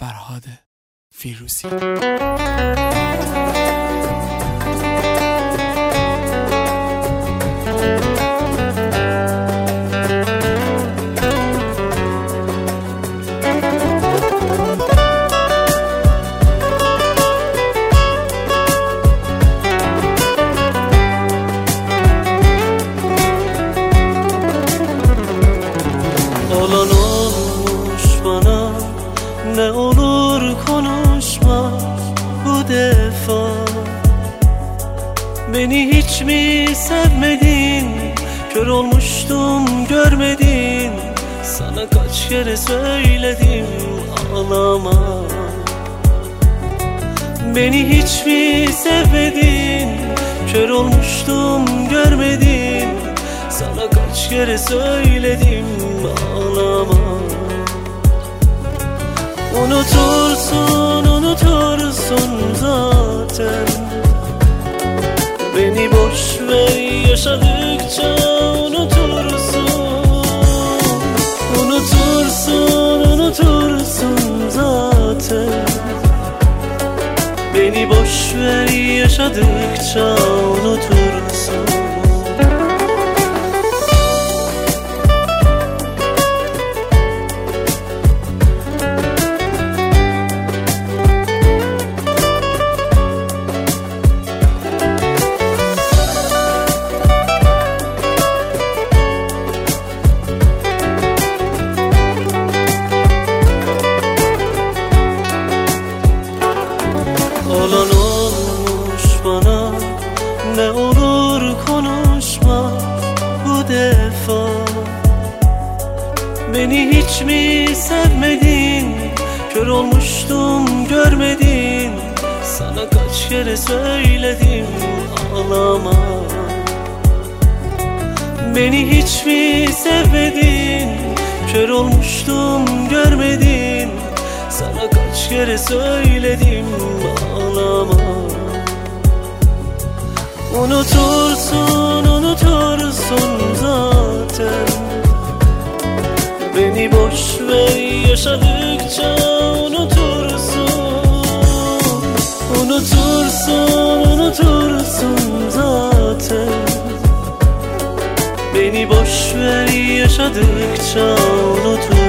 فرهاد فیروزی. Olan olmuş bana, ne olur konuşma bu defa. Beni hiç mi sevmedin? Kör olmuştum görmedin. Sana kaç kere söyledim ağlama. Beni hiç mi sevmedin? Kör olmuştum görmedin. Sana kaç kere söyledim ağlama. Unutursun, unutursun zaten. Beni boş ver, yaşadıkça unutursun. Unutursun, unutursun zaten. Beni boş ver, yaşadıkça unutursun. Olan olmuş bana, ne olur konuşma bu defa. Beni hiç mi sevmedin? Kör olmuştum görmedin. Sana kaç kere söyledim ağlama. Beni hiç mi sevmedin? Kör olmuştum görmedin. Sana kaç kere söyledim ağlama. Unutursun, unutursun zaten. Beni boş ver, yaşadıkça unutursun. Unutursun, unutursun zaten. Beni boş ver, yaşadıkça unutursun.